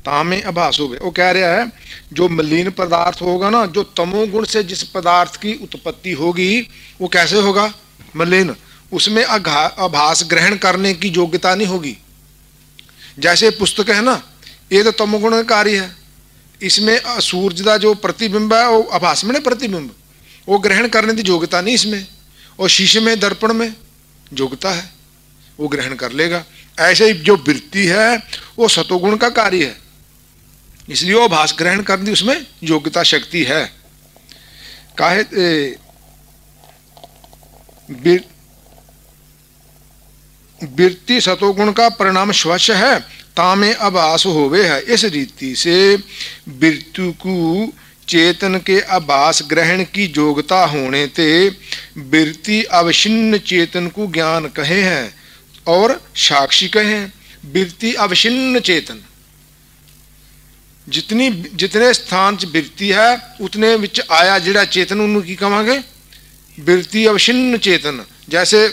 तामे आभास हो गए। वो कह रहा है जो मलिन पदार्थ होगा ना, जो तमोगुण से जिस पदार्थ की उत्पत्ति होगी वो कैसे होगा? मलिन। उसमें आभास ग्रहण करने की योग्यता नहीं होगी। जैसे पुस्तक है ना, ये तो तमोगुण का कार्य है। इसमें सूरज का जो प्रतिबिंब है वो आभास में प्रतिबिंब, वो ग्रहण करने की योग्यता नहीं इसमें। और शीशे में दर्पण में योग्यता है, वो ग्रहण कर लेगा। ऐसे ही जो वृत्ति है वो सतोगुण का कार्य है, इसलिए वो आभास ग्रहण करने की उसमें योग्यता शक्ति है। काहे वृत्ति सतोगुण का परिणाम स्वच्छ है, तामे आभास होवे है। इस रीति से वृत्ति को चेतन के आभास ग्रहण की योग्यता होने ते वृत्ति अवशिन्न चेतन को ज्ञान कहे हैं और साक्षी कहे हैं। वृत्ति अवशिन्न चेतन, जितने स्थान च वृत्ति है उतने विच आया जिहड़ा चेतन उन्होंने की कहांगे? वृत्ति अवशिन्न चेतन। जैसे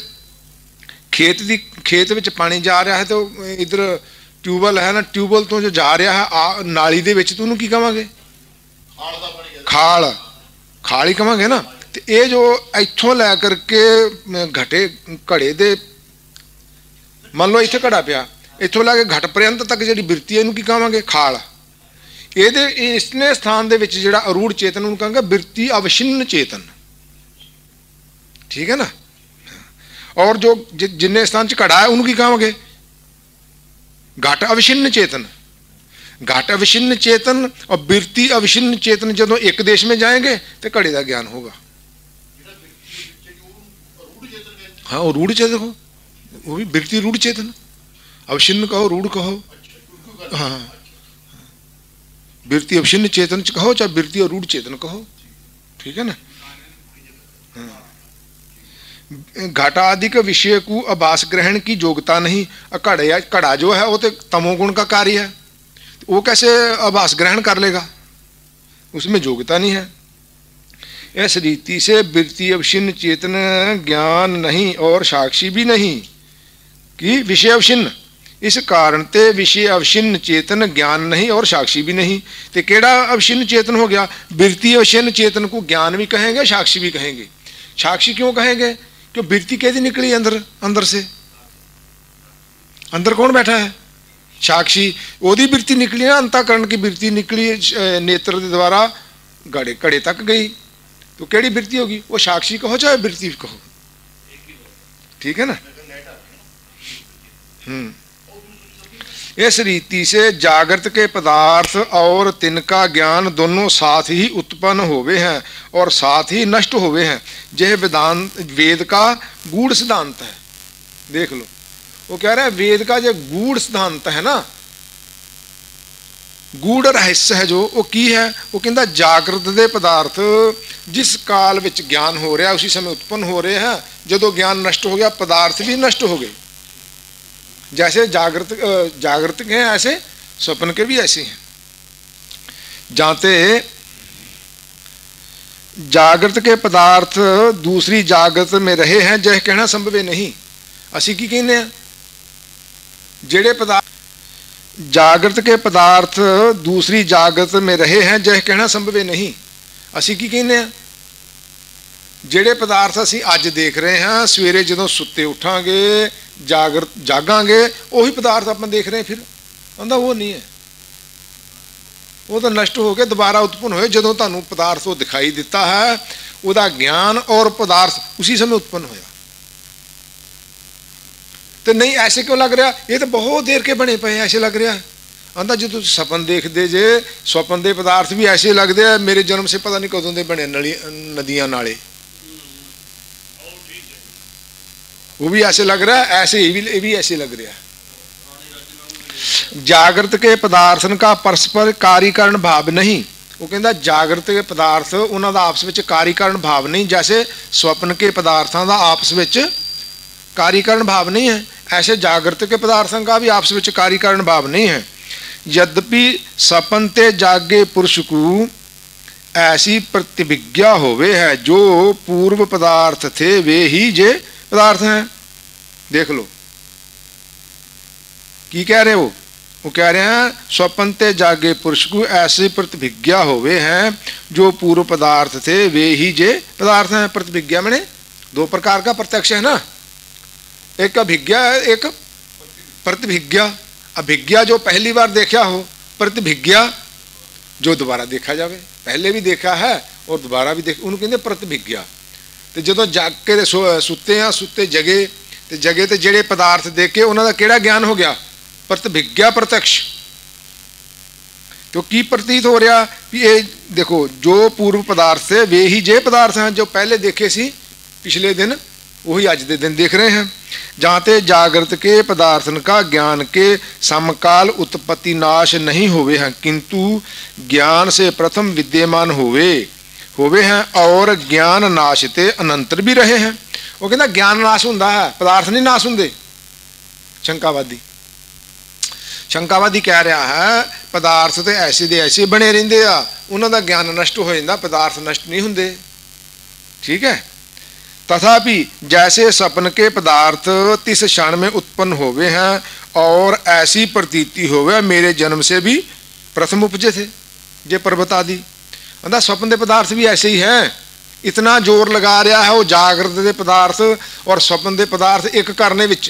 खेत विच पानी जा रहा है तो इधर ट्यूबवेल है ना, ट्यूबवेल तो जो जा रहा है नाली दे विच तो उन्होंने की कहांगे? खाल, खाल ही कहांगे ना। तो ये जो इत्थों लै करके घटे घड़े दे, मान लो इत्थे घड़ा पिया, इत्थों लैके घट पर्यंत तक जिहड़ी वृत्ति है इहनूं की कहांगे? खाल। ये इसने स्थान दे विच जिहड़ा अरूढ़ चेतन उन्होंने कहांगे वृत्ति अवशिन्न चेतन। ठीक है ना। और जो जिन्ने स्थान च घड़ा है उन्होंने की कहांगे? घट अवशिन्न चेतन। घट अवशिन्न चेतन और वृत्ति अवशिन्न चेतन जदों एक देश में जाएंगे तो घड़े का ज्ञान होगा। हाँ, वो रूढ़ चेतन हो, वो भी वृत्ति रूढ़ चेतन। अवशिन्न कहो, रूढ़ कहो, हाँ, वृत्ति अवशिन्न चेतन कहो चाहे वृत्ति और रूढ़ चेतन कहो। ठीक है ना। घटा आदि के विषय को आभास ग्रहण की योग्यता नहीं। घड़ा जो है वो तो तमोगुण का कार्य है, वो कैसे आभास ग्रहण कर लेगा? उसमें योग्यता नहीं है। इस रीति से वृत्ति अवशिन्न चेतन ज्ञान नहीं और साक्षी भी नहीं कि विषय अवशिन्न। इस कारण ते विषय अवशिन्न चेतन ज्ञान नहीं और साक्षी भी नहीं। तो केड़ा अवशिन्न चेतन हो गया? वृत्ति अवशिन्न चेतन को ज्ञान भी कहेंगे, साक्षी भी कहेंगे। साक्षी क्यों कहेंगे? क्यों वृत्ति कैसी निकली अंदर, अंदर से। अंदर कौन बैठा है? साक्षी। ओदी वृत्ति निकली ना, अंतःकरण की वृत्ति निकली, नेत्र के द्वारा घड़े तक गई। तो केड़ी वृत्ति होगी? वो साक्षी कहो चाहे वृत्ति कहो। ठीक है ना। इस रीति से जागृत के पदार्थ और तिनका ज्ञान दोनों साथ ही उत्पन्न होवे हैं और साथ ही नष्ट होवे हैं। यह वेदांत वेद का गूढ़ सिद्धांत है। देख लो, वो कह रहा है वेद का जो गूढ़ सिद्धांत है ना, गूढ़ रहस्य है जो, वो की है? वो कहता जागृत दे पदार्थ जिस काल विच ज्ञान हो रहा उसी समय उत्पन्न हो रहे हैं। जदों ज्ञान नष्ट हो गया पदार्थ भी नष्ट हो गए। जैसे जागृत के हैं ऐसे स्वप्न के भी ऐसे हैं। जाते जागृत के पदार्थ दूसरी जागृत में रहे हैं जह कहना संभव नहीं। असी की कहने हैं? जेड़े पदार्थ जागृत के पदार्थ दूसरी जागृत में रहे हैं जह कहना संभव नहीं। असी की कहने हैं? जेड़े पदार्थ असी अज देख रहे हैं, सवेरे जदों सुत्ते उठांगे जागांगे वही पदार्थ आप देख रहे हैं। फिर कहता वो नहीं है, वो तो नष्ट हो गए, दोबारा उत्पन्न होए। जदों तुहानूं पदार्थ वो दिखाई दिता है, उहदा ज्ञान और पदार्थ उसी समय उत्पन्न होया। तो नहीं ऐसे क्यों लग रहा? ये तो बहुत देर के बने पे ऐसे लग रहा है। आंदा जो तुम सपन देखते जे, स्वपन के पदार्थ भी ऐसे लगते हैं मेरे जन्म से पता नहीं कदों के बने नदियां नाले, वो भी ऐसे लग रहा है, ऐसे ये भी ऐसे लग रहा है। जागृत के पदार्थन का परस्पर कार्यकरण भाव नहीं। वो कहता जागृत के पदार्थ उन्होंने आपस में कार्यकरण भाव नहीं, जैसे स्वप्न के पदार्थों का आपस में कार्यकरण भाव नहीं है, ऐसे जागृत के पदार्थों का भी आपस में कार्यकरण भाव नहीं है। यद्यपि सपन ते जागे पुरुष को ऐसी प्रतिभिज्ञा होवे है जो पूर्व पदार्थ थे वे ही जे पदार्थ हैं। देख लो की कह रहे वो, वो कह रहे हैं स्वप्न ते जागे पुरुष को ऐसी प्रतिभिज्ञा होवे हैं जो पूर्व पदार्थ थे वे ही जे पदार्थ हैं। प्रतिभिज्ञा मैंने दो प्रकार का प्रत्यक्ष है ना, एक अभिज्ञा है, एक प्रतिभिज्ञा। अभिज्ञा जो पहली बार देखा हो, प्रतिभिज्ञा जो दोबारा देखा जावे, पहले भी देखा है और दोबारा भी देख, उन्होंने कहते प्रतिभिज्ञा। तो जो जाग के सुते हैं, सुते जगे तो जगे तो जेड़े पदार्थ देखे उन्होंने केड़ा ज्ञान हो गया, प्रतिभिज्ञा प्रत्यक्ष। तो की प्रतीत हो रहा कि ये देखो जो पूर्व पदार्थ थे वे ही जे पदार्थ हैं जो पहले देखे सी पिछले दिन, वही अज के दिन देख रहे हैं। जाते जागृत के पदार्थन का ज्ञान के समकाल उत्पत्ति नाश नहीं हुए हैं, किंतु ज्ञान से प्रथम विद्यमान हुए हैं और ज्ञान नाशते अनंतर भी रहे हैं। वो कहता ज्ञान नाश होंदा है, पदार्थ नहीं नाश होंदे। शंकावादी कह रहा है पदार्थ तो ऐसे दे ऐसे बने रहंदे आ, उन्हां दा ज्ञान नष्ट हो जांदा, पदार्थ नष्ट नहीं होंदे। ठीक है। तथापि जैसे सपन के पदार्थ तिस क्षण में उत्पन्न होवे हैं और ऐसी प्रतीति होवे मेरे जन्म से भी प्रथम उपजे थे जे पर्वत आदि। स्वप्न के पदार्थ भी ऐसे ही हैं। इतना जोर लगा रहा है वो जागृत के पदार्थ और स्वप्न के पदार्थ एक करने विच,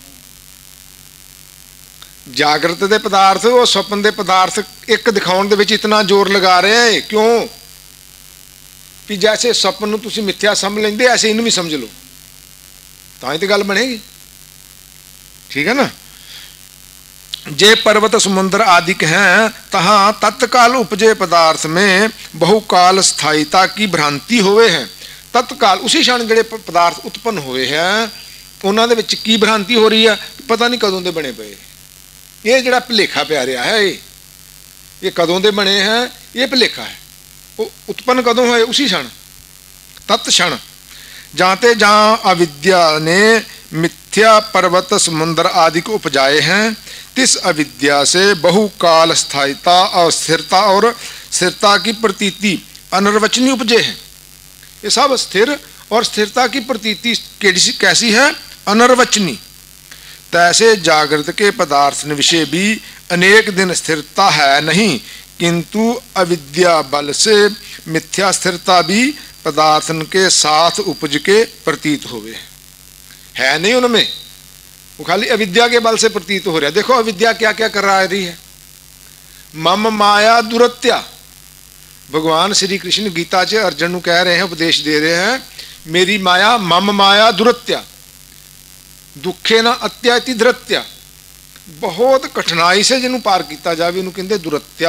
जागृत के पदार्थ और स्वप्न के पदार्थ एक दिखाने दे विच इतना जोर लगा रहे हैं। क्यों कि जैसे स्वप्न नूं तुसीं मिथ्या समझ लेंदे ऐसे इनू भी समझ लो, तां तो गल बनेगी। ठीक है ना। जे पर्वत समुद्र आदि हैं तहाँ तत्काल उपजे पदार्थ में बहुकाल स्थायिता की भ्रांति होवे है। तत्काल उसी क्षण जिहड़े पदार्थ उत्पन्न हुए हैं उन्हां दे विच की भ्रांति हो रही है, पता नहीं कदों दे बने पे। ये जिहड़ा भुलेखा पिया रहा है, ये कदों दे बने हैं, ये भुलेखा है। वो उत्पन्न कदों हुए, उसी क्षण, तत्क्षण। जाते जहाँ अविद्या ने मिथ्या पर्वत समुद्र आदि को उपजाए हैं, तिस अविद्या से बहुकाल स्थायिता और स्थिरता की प्रतीति अनिर्वचनीय उपजे हैं। ये सब स्थिर और स्थिरता की प्रतीति कैसी है, अनिर्वचनीय। तैसे जागृत के पदार्थ विषय भी अनेक दिन स्थिरता है नहीं, किंतु अविद्या बल से मिथ्या स्थिरता भी पदार्थन के साथ उपज के प्रतीत हुए है नहीं उनमें, वो खाली अविद्या के बल से प्रतीत हो रहा है। देखो अविद्या क्या क्या कर रही है। मम माया दुरत्या, भगवान श्री कृष्ण गीता च अर्जुन को कह रहे हैं, उपदेश दे रहे हैं, मेरी माया मम माया दुरत्या दुखे ना अत्याति धृत्या। बहुत कठिनाई से जिन्हों पार किया जाए उन्होंने कहते दुरत्या।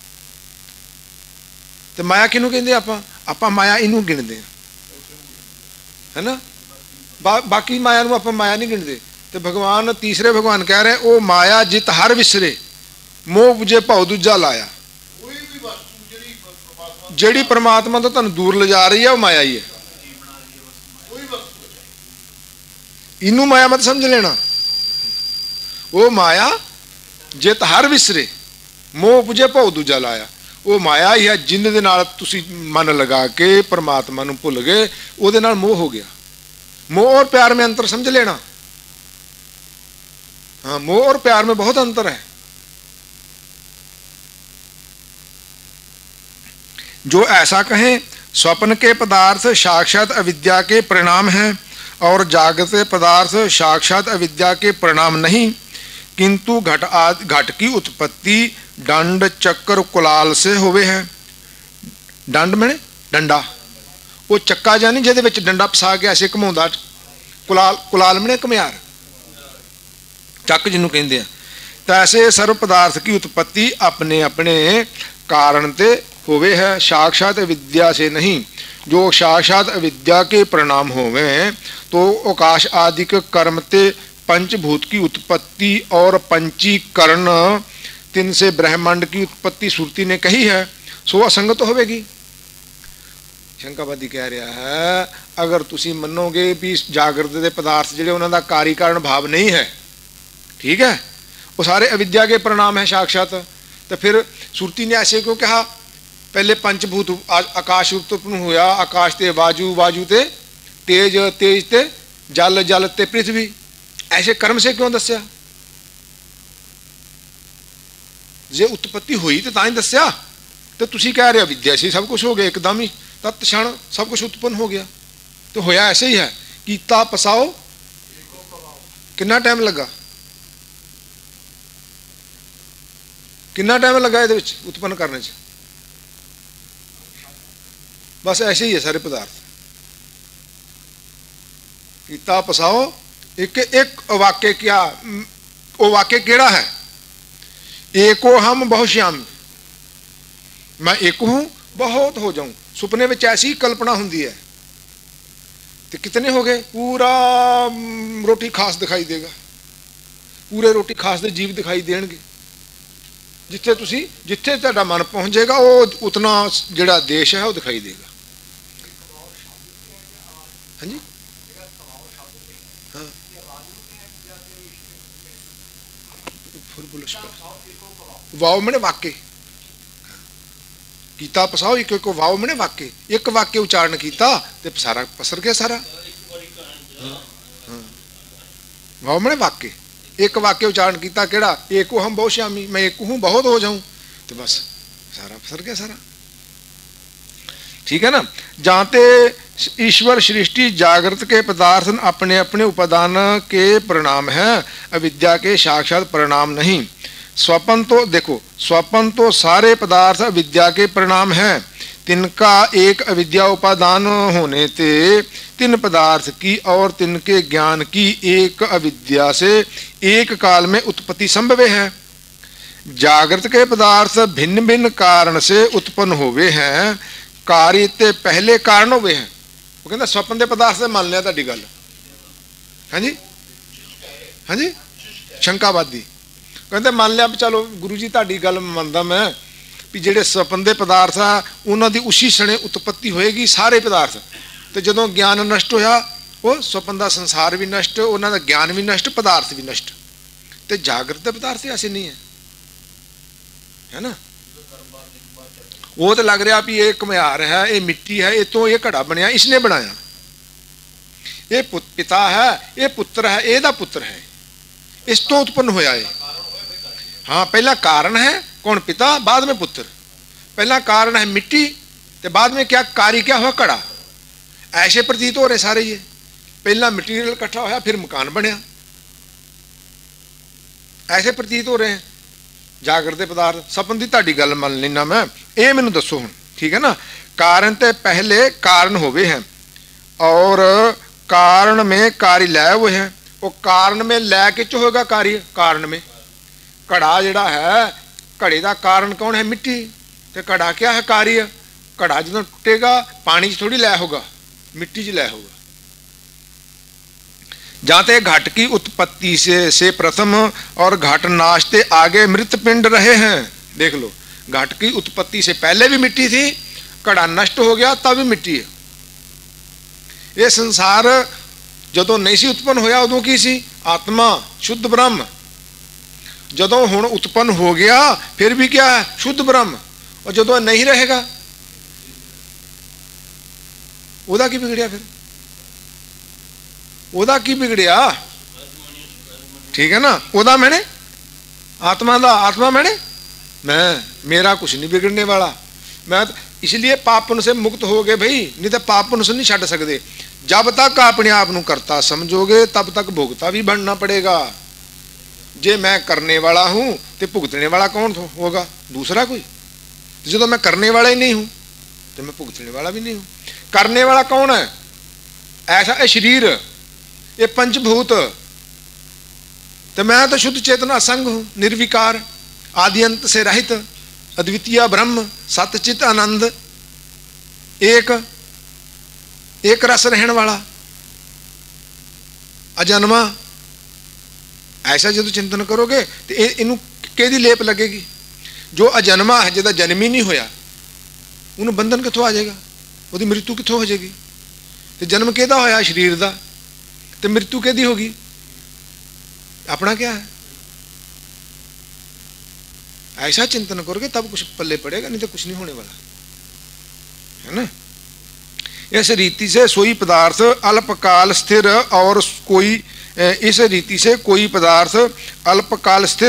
तो माया किनू कहते आप माया इनू गिनते है ना, बाकी माया नूं आप माया नहीं गिनते। तो भगवान तीसरे भगवान कह रहे ओ माया जित हर विसरे मोह बुझे भाव दूजा लाया। जेड़ी परमात्मा तो तुहानूं दूर ले जा रही है वो माया ही है, इनू माया मत समझ लेना। वो माया जित हर विसरे मोह बुझे भाव दूजा लाया, वो माया ही है जिन्ह दे नाल तुसीं मन लगा के परमात्मा नूं भुल गए, उहदे नाल मोह हो गया। मोह और प्यार में अंतर समझ लेना। हाँ, मोह और प्यार में बहुत अंतर है। जो ऐसा कहें स्वप्न के पदार्थ साक्षात अविद्या के परिणाम हैं और जागृत पदार्थ साक्षात अविद्या के परिणाम नहीं, किंतु घट की उत्पत्ति दंड चक्र कुलाल से हुए है। दंड मैंने डंडा, वो चक्का जानी जिहदे विच डंडा फसा के ऐसे घुमाउंदा, कुलाल मैंने घुमियार, चक जिन्हों कहते हैं। तो ऐसे सर्व पदार्थ की उत्पत्ति अपने अपने कारण ते होवे है, साक्षात अविद्या से नहीं। जो साक्षात अविद्या के परिणाम होवे तो आकाश आदि के कर्म ते पंचभूत की उत्पत्ति और पंचीकरण तीन से ब्रह्मांड की उत्पत्ति श्रुति ने कही है, सो असंगत होवेगी। शंकावादी कह रहा है अगर तुसी मनोगे भी जागृत के पदार्थ जिहड़े उन्हां दा कार्य कारण भाव नहीं है, ठीक है, वो सारे अविद्या के परिणाम है साक्षात, तो फिर श्रुति ने ऐसे क्यों कहा? पहले पंचभूत आकाश उत्पन्न हुआ, आकाश ते वायु, वायु ते तेज, तेज ते जल, जल ते पृथ्वी, ऐसे कर्म से क्यों दस्या? जे उत्पत्ति हुई तो तां ही दस्या। तो तुसी कह रहे हो विद्या से सब कुछ हो गया, एकदम ही तत्क्षण सब कुछ उत्पन्न हो गया। तो होया ऐसे ही है, कीता पसाओ कितना टाइम लगा, कितना टाइम लगा ये उत्पन्न करने से? बस ऐसे ही है सारे पदार्थ। कीता पसाओ एक एक वाक्य, क्या वो वाक्य केड़ा है? एको हम बहुश्यामी, मैं एक हूं बहुत हो जाऊं। सुपने में ऐसी कल्पना होंगी है तो कितने हो गए? पूरा रोटी खास दिखाई देगा, पूरे रोटी खास दे जीव दिखाई देंगे। जिथे तुसी जिथे तुहाडा मन पहुंच जाएगा वो उतना जिहड़ा देश है वो दिखाई देगा। हाँ जी, हाँ वाव मैंने वाक्य कीता पसाओ, एक एक वाव मैंने वाक्य, एक वाक्य उच्चारण कीता ते सारा पसर गया सारा। वाव मैंने वाक्य, एक वाक्य उच्चारण कीता केड़ा? एको हम बहुश्यामी, मैं एक हूं बहुत हो जाऊं, तो बस सारा पसर गया सारा। ठीक है ना। जानते ईश्वर सृष्टि जागृत के पदार्थ अपने अपने उपादान के परिणाम हैं, अविद्या के साक्षात परिणाम नहीं। स्वपन तो देखो, स्वपन तो सारे पदार्थ अविद्या के परिणाम हैं, तिनका एक अविद्या उपादान होने ते तीन पदार्थ की और तिनके ज्ञान की एक अविद्या से एक काल में उत्पत्ति संभव है। जागृत के पदार्थ भिन्न भिन्न कारण से उत्पन्न हुए हैं, कार्य ते पहले कारण हुए हैं। वो कहता स्वप्न के पदार्थ से मान लिया ताड़ी गल। हाँ जी, हाँ जी, शंकावादी कहते मान लिया चलो गुरु जी ताड़ी गल मानदा मैं भी जेडे स्वप्न के पदार्थ आ उन्हां दी उसी सने उत्पत्ति होएगी सारे पदार्थ। तो जदों ज्ञान नष्ट होया वो स्वप्न का संसार भी नष्ट, उन्हां दा ज्ञान भी नष्ट, पदार्थ भी नष्ट। तो जागृत पदार्थ ऐसे नहीं है, है ना। वो तो लग रहा भी ये घुमियार है, ये मिट्टी है, ये तो ये घड़ा बनया इसने बनाया, ये पिता है, ये पुत्र है, ये दा पुत्र है, इस तो उत्पन्न होया है। हाँ, पहला कारण है कौन? पिता, बाद में पुत्र। पहला कारण है मिट्टी, तो बाद में क्या कार्य क्या हुआ? घड़ा। ऐसे प्रतीत हो रहे सारे ये, पहला मटीरियल इकट्ठा होया फिर मकान बनया, ऐसे प्रतीत हो रहे हैं जागृत पदार्थ। सपन की ताड़ी गल मान लेना मैं, ये मैनू दसो हुण, ठीक है ना। कारण ते पहले कारण होवे हैं और कारण में कार्य लय हुए हैं। वो कारण में लय किच होगा? कार्य कारण में। घड़ा जिहड़ा है, घड़े का कारण कौन है? मिट्टी। तो घड़ा क्या है? कार्य। घड़ा जो टूटेगा पानी च थोड़ी लय होगा, मिट्टी च लय होगा। जाते घट की उत्पत्ति से प्रथम और घट नाशते आगे मृत पिंड रहे हैं। देख लो, घट की उत्पत्ति से पहले भी मिट्टी थी, घड़ा नष्ट हो गया तब भी मिट्टी है। ये संसार जदों नहीं सी उत्पन्न होया उदों की सी? आत्मा शुद्ध ब्रह्म। जदों हुण उत्पन्न हो गया फिर भी क्या है? शुद्ध ब्रह्म। और जदों नहीं रहेगा ओदा की बिगड़िया? फिर ओदा की बिगड़िया? ठीक है ना। ओदा मैंने आत्मा दा, आत्मा मैंने मैं, मेरा कुछ नहीं बिगड़ने वाला। मैं इसलिए पापन से मुक्त हो गए भाई, नहीं तो पापन से नहीं छड़ सकते। जब तक अपने आप को करता समझोगे तब तक भुगता भी बनना पड़ेगा। जे मैं करने वाला हूं तो भुगतने वाला कौन होगा? दूसरा कोई। जो तो मैं करने वाला ही नहीं हूं तो मैं भुगतने वाला भी नहीं हूं। करने वाला कौन है? ऐसा है शरीर, ये पंचभूत। तो मैं तो शुद्ध चेतना असंग हूं, निर्विकार, आदि अंत से रहित, अद्वितीय ब्रह्म, सतचित आनंद, एक रस रहने वाला, अजन्मा। ऐसा जो चिंतन करोगे तो इनू केदी लेप लगेगी? जो अजन्मा है, जिहदा जन्म ही नहीं होया, उन्हें बंधन कितों आ जाएगा? वो मृत्यु कितों हो जाएगी? तो जन्म केदा होया? शरीर का। तो मृत्यु केदी होगी? अपना क्या है? ऐसा चिंतन करोगे तब कुछ पल्ले पड़ेगा, नहीं तो कुछ नहीं होने वाला, है ना। इस रीति से सोई पदार्थ अल्पकाल स्थिर और कोई, इस रीति से कोई पदार्थ अल्पकाल स्थिर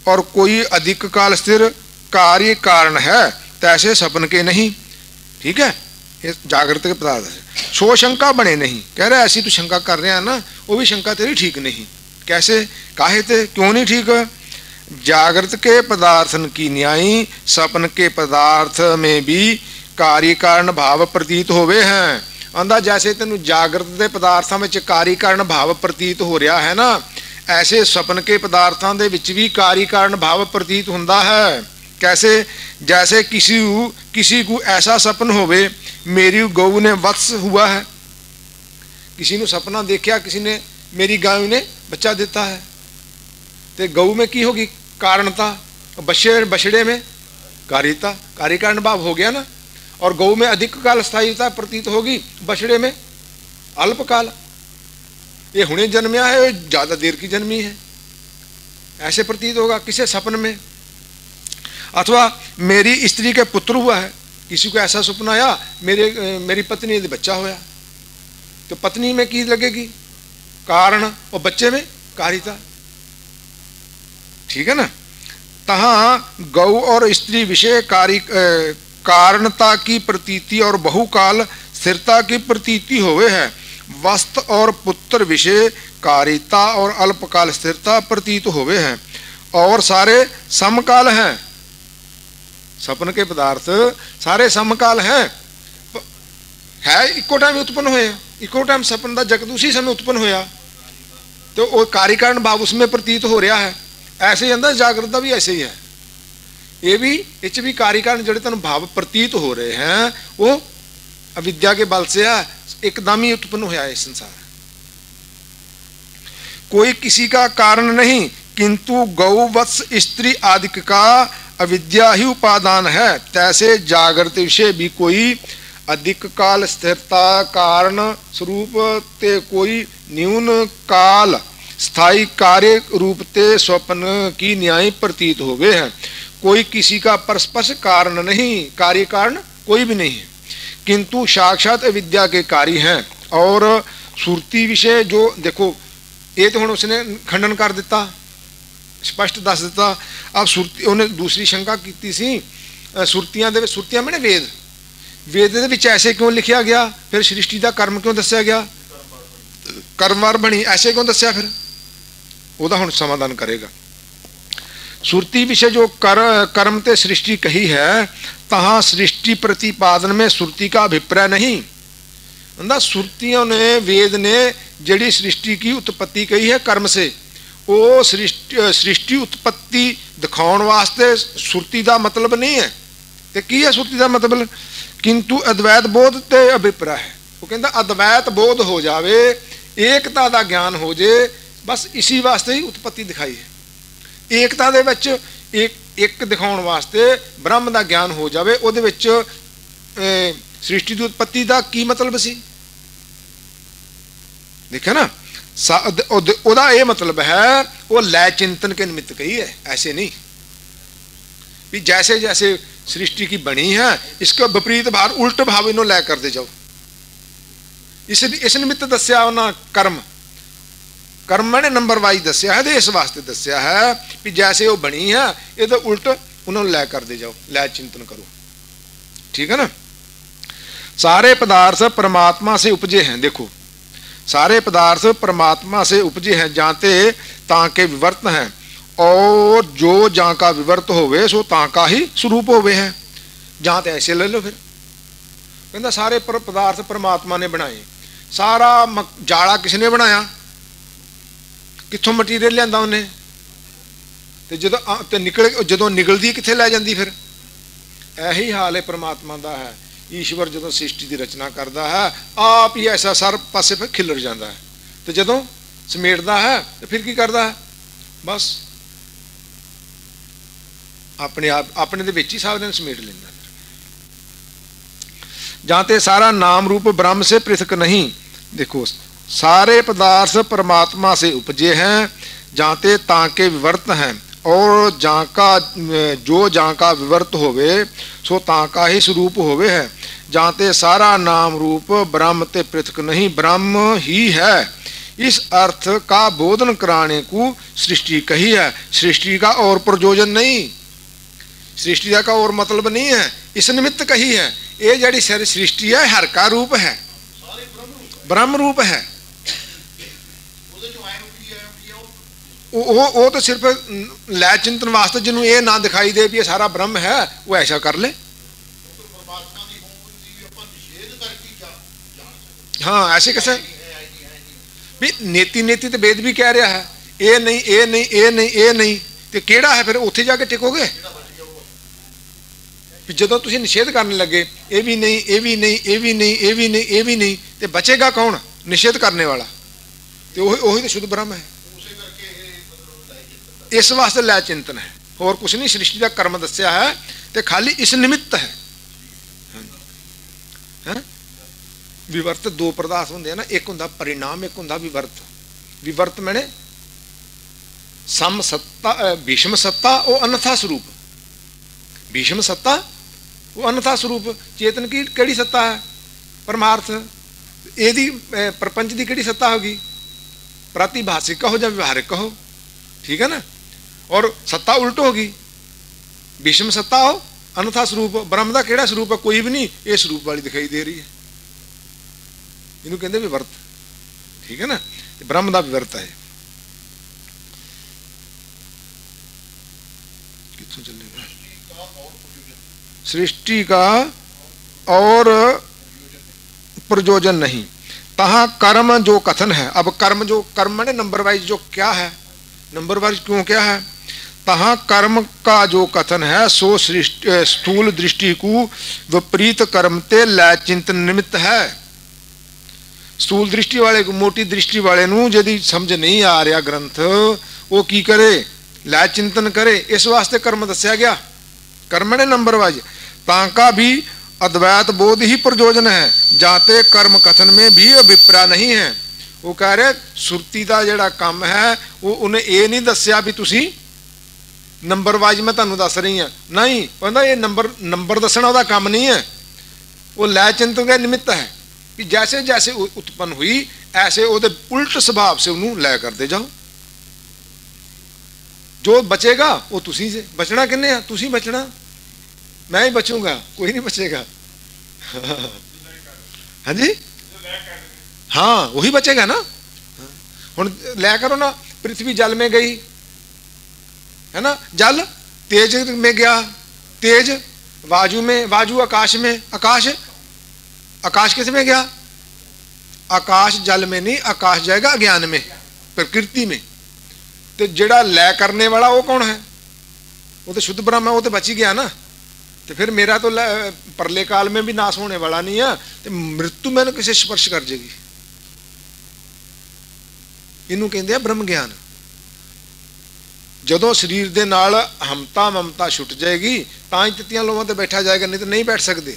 और कोई अधिक काल स्थिर कार्य कारण है, तैसे सपन के नहीं। ठीक है, ये जागृत के पदार्थ है। सो शंका बने नहीं, कह रहे ऐसी तो शंका कर रहे हैं ना, वो भी शंका तेरी ठीक नहीं। कैसे, काहे थे, क्यों नहीं ठीक? जागृत के पदार्थन की न्यायी सपन के पदार्थ में भी कार्य कारण भाव प्रतीत होवे हैं। आंदा जैसे तेन जागृत के पदार्थों में कार्य कारण भाव प्रतीत हो रहा है ना, ऐसे सपन के पदार्थों के विच भी कार्य कारण भाव प्रतीत होता है। कैसे, जैसे किसी को ऐसा सपन होवे मेरी गऊ ने वत्स हुआ है, किसी ने सपना देखा किसी ने मेरी गाय ने बच्चा देता है, तो गऊ में की होगी कारणता, बछड़े में कार्यता, कार्य कारण भाव हो गया ना। और गऊ में अधिक काल स्थायीता प्रतीत होगी, बछड़े में अल्पकाल। ये हुणे जन्मिया है, ज्यादा देर की जन्मी है, ऐसे प्रतीत होगा किसे सपन में। अथवा मेरी स्त्री के पुत्र हुआ है, किसी को ऐसा सपना आया मेरी पत्नी ने बच्चा होया, तो पत्नी में की लगेगी कारण और बच्चे में कारिता। ठीक है ना। तहां गौ और स्त्री विषय कारणता की प्रतीति और बहुकाल स्थिरता की प्रतीति होवे है, वस्त और पुत्र विषय कारिता और अल्पकाल स्थिरता प्रतीत होवे हैं, और सारे समकाल हैं। सपन के पदार्थ सारे समकाल हैं, है इको टाइम उत्पन्न होए, इको टाइम सपन का जगत उसी समय उत्पन्न होया, तो वो कार्य कारण भाव उसमें प्रतीत हो रहा है। ऐसे ही अंदर जागृत भी ऐसे ही है, ये भी इच भी कार्य कारण जड़े तन भाव प्रतीत हो रहे हैं, वो अविद्या के बल से है, एकदम ही उत्पन्न होया है संसार। कोई किसी का कारण नहीं, किंतु गौ वत्स स्त्री आदि का अविद्या ही उपादान है, तैसे जागृत विषय भी कोई अधिक काल स्थिरता कारण स्वरूप ते कोई न्यून काल स्थायी कार्य रूप ते स्वप्न की न्याय प्रतीत हो गए हैं। कोई किसी का परस्पर कारण नहीं, कार्य कारण कोई भी नहीं है, किंतु साक्षात अविद्या के कार्य हैं। और सुरती विषय जो देखो, ये तो उसने खंडन कर दिता, स्पष्ट दस दिता। अब सुरती उन्हें दूसरी शंका की सी, सुरतियां मैंने वेद, वेद दे विच ऐसे क्यों लिखा गया, फिर सृष्टि का कर्म क्यों दस्या गया, कर्मवार बनी ऐसे क्यों दस्या, फिर ਉਹਦਾ ਹੁਣ समाधान करेगा। सुरती विषय जो कर्म ते सृष्टि कही है, तहां सृष्टि प्रतिपादन में सुरती का अभिप्राय नहीं। सुरतियों ने वेद ने जड़ी सृष्टि की उत्पत्ति कही है कर्म से, वो सृष्टि उत्पत्ति दिखाने वास्ते सुरती का मतलब नहीं है। तो की है सुरती का मतलब, किंतु अद्वैत बोध ते अभिप्राय है। वो कहता अद्वैत बोध हो जावे, एकता का ज्ञान हो जाए, बस इसी वास्ते ही उत्पत्ति दिखाई है। एकता दे विच एक दिखाने वास्ते ब्रह्म का ज्ञान हो जाए, उहदे विच सृष्टि की उत्पत्ति का की मतलब सी, देखे ना। ओदा ये मतलब है वो लय चिंतन के निमित्त कही है, ऐसे नहीं भी जैसे जैसे सृष्टि की बनी है इसका विपरीत भाव उल्ट भाव इन्हों लय कर दे जाओ। इस निमित्त दस्या ना कर्म, कर्म ने नंबर वाइज दस्या है, इस वास्ते दस्या है कि जैसे वो बनी है ये तो उल्ट उन्होंने लय कर दे जाओ, लय चिंतन करो। ठीक है ना। सारे पदार्थ परमात्मा से उपजे हैं, देखो सारे पदार्थ परमात्मा से उपजे हैं, जाते ताके विवर्त हैं, और जो जहाँ का विवर्त होवे सो ताका ही स्वरूप होवे है। जहाँ तो ऐसे ले लो, फिर कहता सारे पदार्थ परमात्मा ने बनाए, सारा जाला किसने बनाया, कित्थों मटीरियल लिया उन्हें, तो जो निकलती कित्थे लै जाती, फिर यही हाल है परमात्मा का है। ईश्वर जो सृष्टि की रचना करता है आप ही ऐसा सार पासे फिर खिलर जाता है, तो जो समेटता है तो फिर की करता है, बस अपने आप अपने दे ही सारे दिन समेट लेंदा। जाते सारा नाम रूप ब्रह्म से पृथक नहीं, देखो सारे पदार्थ परमात्मा से उपजे हैं, जाते ताके विवर्त हैं, और जहाँ का जो जहाँ का विवर्त होवे सो ताका ही स्वरूप होवे है। जाते सारा नाम रूप ब्रह्म ते पृथक नहीं, ब्रह्म ही है, इस अर्थ का बोधन कराने को सृष्टि कही है। सृष्टि का और प्रयोजन नहीं, सृष्टि का और मतलब नहीं है, इस निमित्त कही है। ये जड़ी सृष्टि है हर का रूप है, ब्रह्म रूप है। वो तो सिर्फ लय चिंतन वास्ते जिन्होंने ये ना दिखाई दे भी ये सारा ब्रह्म है, वो ऐसा कर ले। हाँ ऐसे कैसे भी नेति नेति तो वेद भी कह रहा है ये नहीं ये नहीं ये नहीं ये नहीं, तो केड़ा है फिर उत्थे जाके टिकोगे। जो तुम निषेध करने लगे ये भी नहीं ये भी नहीं ये भी नहीं ये भी नहीं ये भी नहीं, तो बचेगा कौन? निषेध करने वाला। तो वही तो शुद्ध ब्रह्म है। इस वास्ते लय चिंतन है और कुछ नहीं। सृष्टि का कर्म दस्या है तो खाली इस निमित्त है। विवर्त दो पदार्थ होंगे ना, एक होंगे परिणाम, एक होंगे विवर्त। विवर्त मैंने सम सत्ता, भीष्म सत्ता वो अन्यथा स्वरूप। भीष्म सत्ता वो अन्यथा स्वरूप। चेतन की केड़ी सत्ता है? परमार्थ। यदि प्रपंच की केड़ी सत्ता होगी? प्रातिभाषिक कहो या व्यवहारिक कहो, ठीक है ना। और सत्ता उल्टो होगी, भीष्म सत्ता हो अन्यथा स्वरूप। ब्रह्म का केड़ा स्वरूप है? कोई भी नहीं, ये स्वरूप वाली दिखाई दे रही है। इन्हों कहते विवर्त, ठीक है ना। ब्रह्म का विवर्त है। कितों चलेगा? सृष्टि का और प्रयोजन नहीं। तहाँ कर्म जो कथन है, अब कर्म जो कर्म ने नंबर वाइज जो क्या है, नंबर वाइज क्यों क्या है? तहाँ कर्म का जो कथन है सो स्थूल दृष्टि को विपरीत कर्म ते लय चिंतन निमित्त है। स्थूल दृष्टि वाले को, मोटी दृष्टि वाले नू यदि समझ नहीं आ रहा ग्रंथ, वो की करे? लय चिंतन करे। इस वास्ते कर्म दस्या गया। कर्म ने नंबर वाइज तांका भी अद्वैत बोध ही प्रयोजन है, जाते कर्म कथन में भी अभिप्राय नहीं है। वो कह रहे सुरती का जिहड़ा काम है वो उन्हें ये नहीं दस्या भी तुसी नंबर वाइज मैं तुहानू दस रही हाँ, नहीं कहता ये नंबर दसना वह काम नहीं है। वो लय चिंतन का निमित्त है कि जैसे जैसे उत्पन्न हुई ऐसे वो उल्ट स्वभाव से उन्होंने लय करते जाओ। जो बचेगा वो तुसी से। बचना किन्ने? तुसी बचना, मैं ही बचूंगा, कोई नहीं बचेगा। हाँ जी, हाँ वही बचेगा ना। हुण लै करो ना, पृथ्वी जल में गई है ना, जल तेज में गया, तेज वायु में, वायु आकाश में, आकाश किस में गया? आकाश जल में नहीं, आकाश जाएगा अज्ञान में, प्रकृति में। तो जेड़ा लय करने वाला वो कौन है? वो तो शुद्ध ब्रह्म है, वो तो बच ही गया ना। तो फिर मेरा तो परले काल में भी नाश होने वाला नहीं है, तो मृत्यु मैंने किसे स्पर्श कर जाएगी। इनू कहते हैं ब्रह्म ज्ञान। जदों शरीर दे नाल हमता ममता छुट जाएगी तां ही तितियां लोगों ते बैठा जाएगा, नहीं तो नहीं बैठ सकते।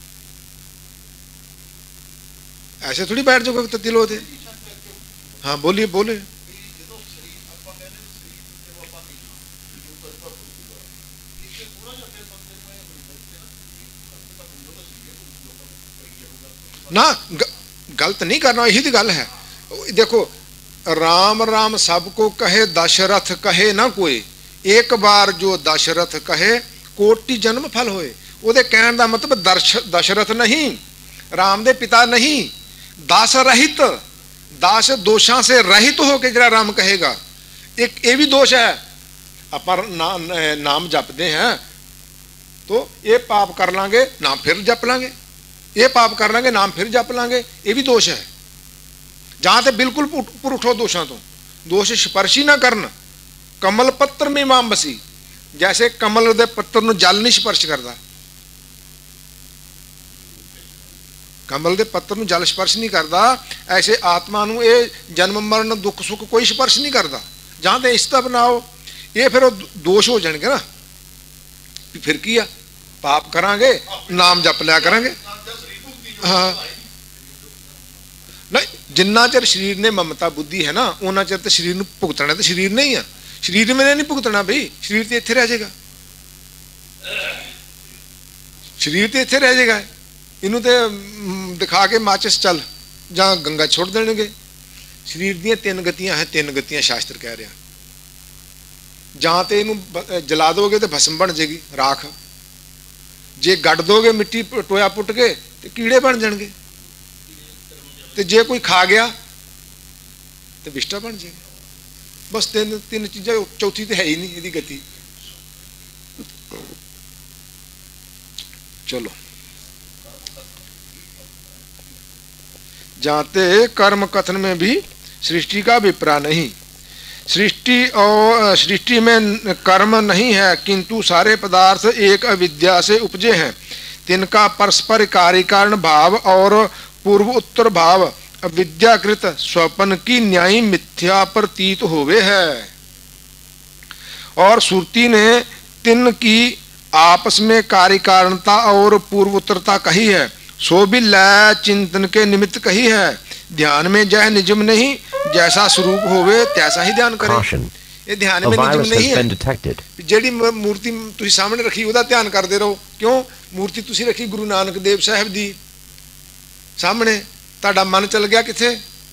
ऐसे थोड़ी बैठ जाओगे तत्ती लो थे। हाँ बोलिए बोले। ना गलत नहीं करना, यही तो गल है। देखो राम राम सबको कहे, दशरथ कहे ना कोई। एक बार जो दशरथ कहे कोटि जन्म फल होए। ਉਹਦੇ कहने का मतलब दशरथ नहीं, राम दे पिता नहीं, दास रहित, दास दोषां से रहित होके जरा राम कहेगा। एक ये भी दोष है, अपन नाम जपते हैं तो ये पाप कर लांगे नाम फिर जप लांगे, ये पाप कर लांगे नाम फिर जप लांगे, ये भी दोष है। जहां तक बिल्कुल ऊपर उठो दोषों तो, दोष स्पर्श ही ना करना। कमल पत्र में माम बसी, जैसे कमल दे पत्र नूं जल नहीं स्पर्श करता, कमल दे पत्र नूं जल स्पर्श नहीं करता, ऐसे आत्मा नूं ये जन्म मरण दुख सुख कोई स्पर्श नहीं करता। जहां तक इसका बनाओ ये फिर दोष हो जाएंगे ना। फिर की पाप करांगे नाम जप लिया करांगे। हाँ नहीं, जिन्ना चਿਰ शरीर ने ममता बुद्धि है ना उन्ना चਿਰ तो शरीर भुगतना, तो शरीर नहीं है, शरीर में नहीं भुगतना भाई, शरीर तो इत्थे रह जाएगा, शरीर तो इत्थे रह जाएगा। इनू तो दिखा के माचिस चल जा गंगा छोड़ देंगे, शरीर ਦੀਆਂ तीन गतियां है, तीन गतियां शास्त्र कह रहा। ਜਾਂ तो ਇਹਨੂੰ जला दोगे तो भस्म बन जाएगी राख, जे गड़ दोगे मिट्टी टोया पुट के तो कीड़े बन जाएंगे, तो जे कोई खा गया तो विष्टा बन जाएगा। बस तीन तीन चीज़ें, चौथी तो है ही नहीं यदि गति। चलो जाते कर्म कथन में भी सृष्टि का अभिप्राय नहीं। सृष्टि में कर्म नहीं है, किंतु सारे पदार्थ एक अविद्या से उपजे हैं। तिनका परस्पर कार्य कारण भाव और पूर्व उत्तर भाव अविद्याकृत स्वप्न की न्यायी मिथ्या प्रतीत होवे है। और श्रुति ने तिन की आपस में कार्य कारणता और पूर्व उत्तरता कही है, सो भी लय चिंतन के निमित्त कही है। ध्यान में जह निजम नहीं, जैसा स्वरूप होवे तैसा ही ध्यान करें। ये ध्यान में निजम नहीं है। जेड़ी मूर्ति तुसी सामने रखी उदा ध्यान करते रहो। क्यों? मूर्ति तुसी रखी गुरु नानक देव साहब दी सामने, ताड़ा मन चल गया किथे?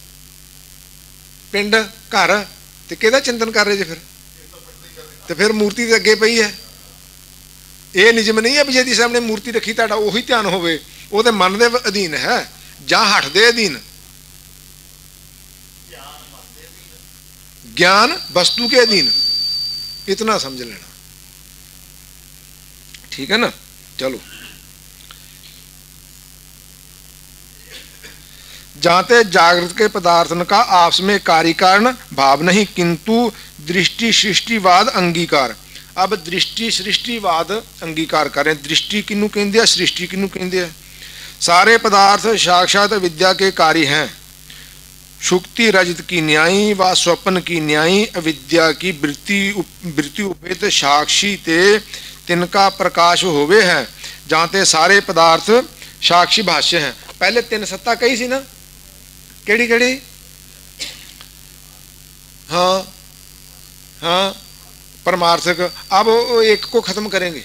पिंड घर, ते किहदा चिंतन कर रहे जे? फिर मूर्ति ते अगे पई है। ये निजम नहीं है भी जी सामने मूर्ति रखी ताड़ा उही ध्यान होवे, वो तो मन दे अधीन है जां हट दे अधीन। ज्ञान वस्तु के अधीन, इतना समझ लेना, ठीक है ना। चलो जाते जागृत के पदार्थन का आपस में कार्य कारण भाव नहीं, किंतु दृष्टि सृष्टिवाद अंगीकार। अब दृष्टि सृष्टिवाद अंगीकार करें। दृष्टि किन्नू कहते हैं, सृष्टि किन्नू कहते हैं? सारे पदार्थ साक्षात विद्या के कार्य हैं। सुक्ति रजत की न्यायी व स्वप्न की न्यायी अविद्या की वृत्ति उपेत साक्षी ते तिनका प्रकाश होवे है। जाते सारे पदार्थ साक्षी भाष्य हैं। पहले तीन सत्ता कही सी ना, केड़ी केड़ी? हाँ हाँ परमार्थक। अब एक को खत्म करेंगे,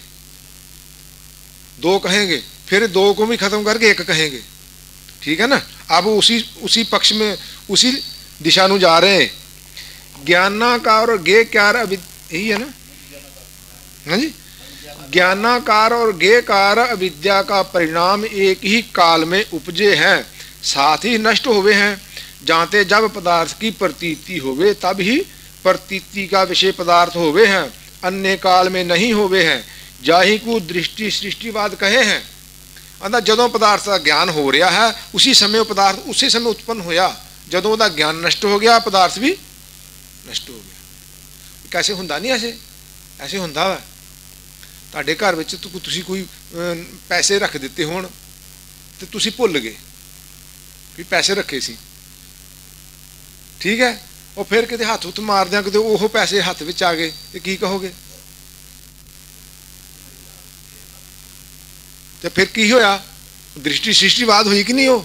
दो कहेंगे, फिर दो को भी खत्म करके एक कहेंगे, ठीक है ना। अब उसी पक्ष में उसी दिशा नु जा रहे हैं। ज्ञानाकार और ज्ञेयकार अभी यही है ना, हाँ जी। ज्ञानाकार और ज्ञेयकार अविद्या का परिणाम एक ही काल में उपजे हैं, साथ ही नष्ट हुए हैं। जाते जब पदार्थ की प्रतीति होवे तब ही प्रतीति का विषय पदार्थ होवे हैं, अन्य काल में नहीं होवे हैं। जाही को दृष्टि सृष्टिवाद कहे हैं। अंदर जदों पदार्थ का ज्ञान हो रहा है उसी समय पदार्थ उसी समय उत्पन्न होया, जदों दा ज्ञान नष्ट हो गया पदार्थ भी नष्ट हो गया। कैसे हुंदा नहीं? ऐसे हुंदा वा। तुहाडे घर विच तुसी कोई पैसे रख दिते होण ते तुसी भुल गए कि पैसे रखे सी, ठीक है। और फिर किते हाथ हुथ मार दिया, किते ओह पैसे हाथ विच आ गए ते की कहोगे? तो फिर की होया? दृष्टि सृष्टिवाद हुई कि नहीं? हो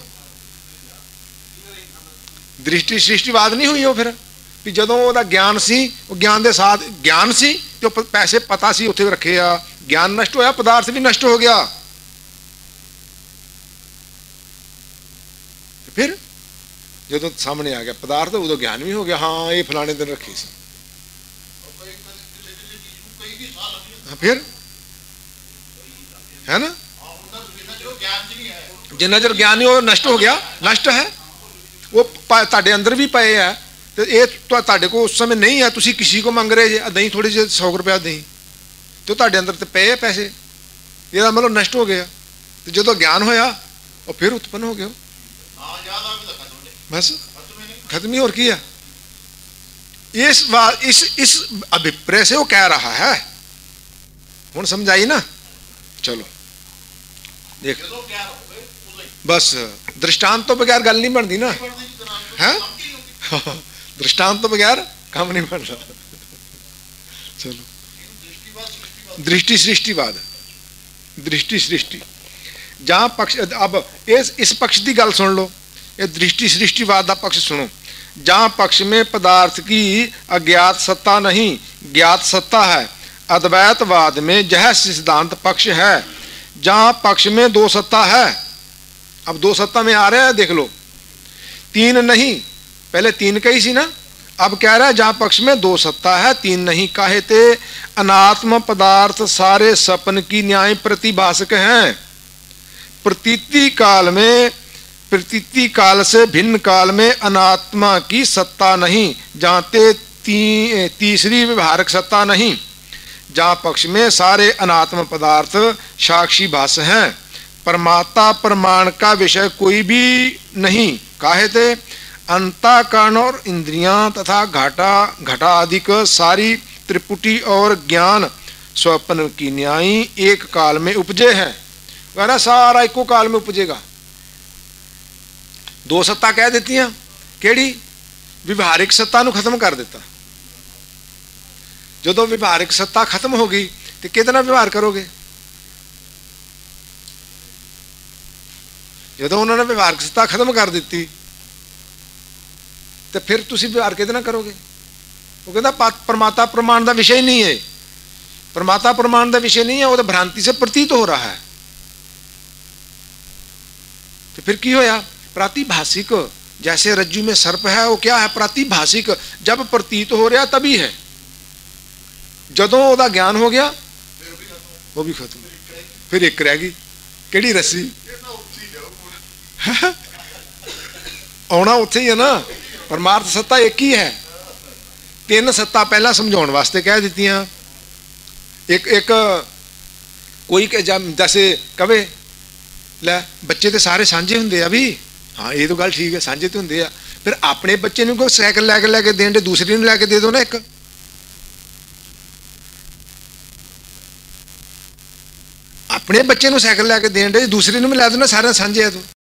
दृष्टि सृष्टिवाद नहीं हुई। हो फिर भी जदों ओदा ज्ञान सी, वो ज्ञान दे साथ ज्ञान सी तो पैसे पता सी उत्थे रखे आ, ज्ञान नष्ट होया पदार्थ भी नष्ट हो गया। तो फिर जदों सामने आ गया पदार्थ उदों ज्ञान भी हो गया, हाँ ये फलाने दिन रखे सी। फिर है ना, जिन्ना चर ज्ञान नहीं हो नष्ट हो गया, नष्ट है वो ताडे अंदर भी पए है। तो ये ताडे को उस समय नहीं है, तुसी किसी को मंग रहे जे दही थोड़ी जे 100 रुपया दही, तो ताडे अंदर तो पे पैसे, ये मतलब नष्ट हो गया। तो जो ज्ञान होया और फिर उत्पन्न हो गया, बस खत्म ही। और किया इस अभिप्राय से वो कह रहा है। हुण समझाई ना? चलो देख, बस दृष्टांत तो बगैर गल नहीं बनती ना, है? दृष्टांत तो बगैर काम नहीं बन रहा। चलो दृष्टि सृष्टिवाद, दृष्टि सृष्टि जहां पक्ष, अब इस पक्ष की गल सुन लो, ये दृष्टि सृष्टिवाद का पक्ष सुनो। जहां पक्ष में पदार्थ की अज्ञात सत्ता नहीं ज्ञात सत्ता है, अद्वैतवाद में यह सिद्धांत पक्ष है। जहां पक्ष में दो सत्ता है, अब दो सत्ता में आ रहे हैं देख लो, तीन नहीं पहले तीन कही सी ना, अब कह रहा है जहां पक्ष में दो सत्ता है तीन नहीं, काहे ते अनात्म पदार्थ सारे सपन की न्याय प्रतिभाषक हैं। प्रतीति काल से भिन्न काल में अनात्मा की सत्ता नहीं, जहां तीसरी व्यवहारक सत्ता नहीं। जहां पक्ष में सारे अनात्म पदार्थ साक्षी भाष्य हैं, परमात्मा प्रमाण का विषय कोई भी नहीं, काहे थे अंतःकरण और इंद्रियां तथा घटा आदि सारी त्रिपुटी और ज्ञान स्वप्न की न्यायी एक काल में उपजे हैं। कहना सारा एको काल में उपजेगा। दो सत्ता कह देती हैं, केड़ी व्यवहारिक सत्ता नु खत्म कर देता। जो व्यवहारिक सत्ता खत्म होगी तो कितना व्यवहार करोगे? जो उन्होंने व्यवहारिक सत्ता खत्म कर दी तो फिर तुसी व्यवहार कितना करोगे? वो कहता परमात्मा प्रमाण का विषय नहीं है, परमात्मा प्रमाण का विषय नहीं है, वो तो भ्रांति से प्रतीत हो रहा है। तो फिर की होया? प्रातिभाषिक, जैसे रज्जु में सर्प है, वो क्या है? प्रातिभाषिक। जब प्रतीत हो रहा तभी है, जदों ओदा ज्ञान हो गया वो भी खत्म, फिर एक रहेगी केड़ी रस्सी आना उत्थे ही है ना। परमार्थ सत्ता एक ही है। तीन सत्ता पहला समझाने वास्ते कह दी। एक कोई जैसे कवे लै बच्चे तो सारे सांझे होंगे अभी, हाँ ये तो गल ठीक है, सांझे तो होंगे। फिर अपने बच्चे को साइकिल लैके देन दे, दूसरे ने लैके दे दो ना। एक अपने बच्चे को साइकिल लैके देन दे, दूसरे ने भी लै दो ना, सारे सांझे है तो